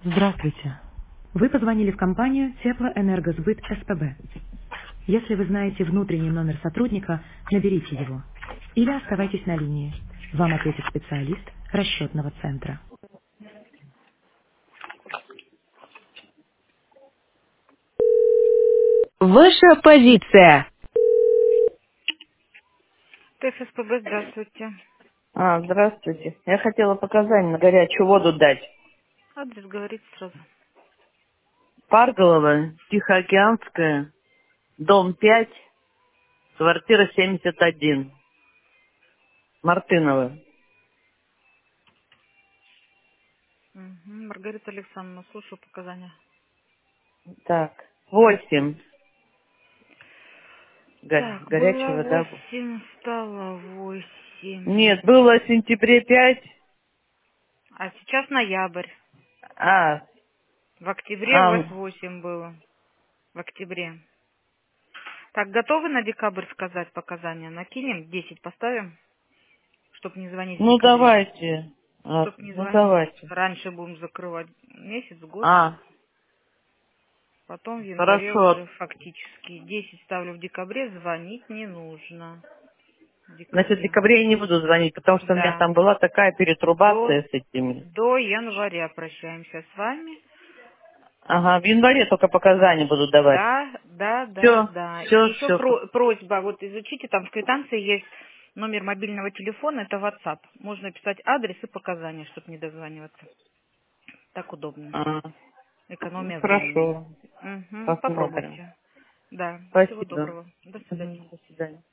Здравствуйте. Вы позвонили в компанию Теплоэнергосбыт СПБ. Если вы знаете внутренний номер сотрудника, наберите его. Или оставайтесь на линии. Вам ответит специалист расчетного центра. Ваша позиция. ТФСПБ, здравствуйте. Здравствуйте. Я хотела показания на горячую воду дать. Адрес говорит сразу. Парголова, Тихоокеанская, дом 5, квартира 71. Мартынова. Мгм. Маргарита Александровна, слушаю показания. Так, 8. Так, было Горячая вода. 8, стало 8. Нет, было в сентябре 5. А сейчас ноябрь. А, В октябре у вас а, 8 было. В октябре. Так, готовы на декабрь сказать показания? Накинем, 10 поставим, чтобы не звонить в ну декабре. давайте. Чтобы не Ну звонить. давайте. Раньше будем закрывать месяц, год. А, Потом в январе уже хорошо. фактически. 10 ставлю в декабре, звонить не нужно. В Значит, в декабре. декабре я не буду звонить, потому что у меня Да. там была такая До, перетрубация с этими. до января прощаемся с вами. Ага, в январе только показания буду давать. Да, да, да, Все, да. И все, еще все. просьба, вот изучите, там в квитанции есть номер мобильного телефона, это WhatsApp. Можно писать адрес и показания, чтобы не дозваниваться. Так удобно. Ну, Экономия времени. хорошо. Угу, Посмотрим. попробуйте. Да, всего Спасибо. доброго. До свидания. Мгм, до свидания.